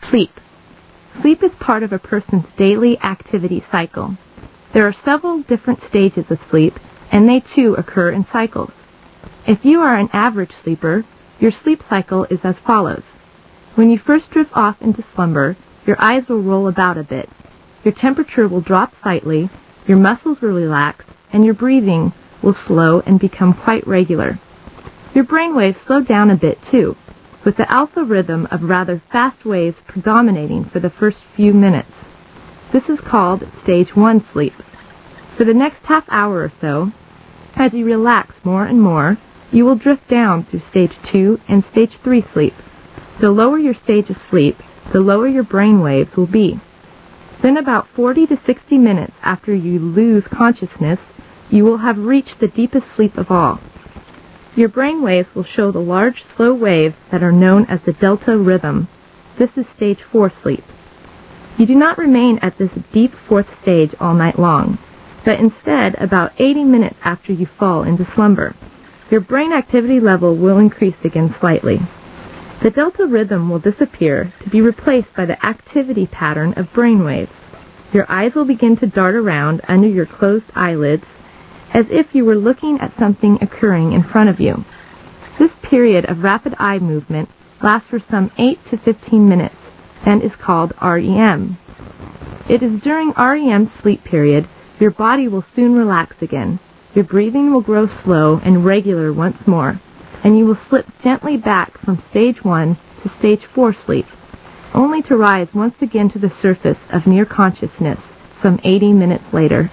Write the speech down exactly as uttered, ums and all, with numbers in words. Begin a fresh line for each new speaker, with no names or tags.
Sleep. Sleep is part of a person's daily activity cycle. There are several different stages of sleep, and they too occur in cycles. If you are an average sleeper, your sleep cycle is as follows. When you first drift off into slumber, your eyes will roll about a bit. Your temperature will drop slightly, your muscles will relax, and your breathing will slow and become quite regular. Your brainwaves slow down a bit too, with the alpha rhythm of rather fast waves predominating for the first few minutes. This is called stage one sleep. For the next half hour or so, as you relax more and more, you will drift down through stage two and stage three sleep. The lower your stage of sleep, the lower your brain waves will be. Then about forty to sixty minutes after you lose consciousness, you will have reached the deepest sleep of all. Your brain waves will show the large, slow waves that are known as the delta rhythm. This is stage four sleep. You do not remain at this deep fourth stage all night long, but instead about eighty minutes after you fall into slumber. Your brain activity level will increase again slightly. The delta rhythm will disappear to be replaced by the activity pattern of brain waves. Your eyes will begin to dart around under your closed eyelids, as if you were looking at something occurring in front of you. This period of rapid eye movement lasts for some eight to fifteen minutes and is called R E M. It is during R E M sleep period your body will soon relax again, your breathing will grow slow and regular once more, and you will slip gently back from stage one to stage four sleep, only to rise once again to the surface of near consciousness some eighty minutes later.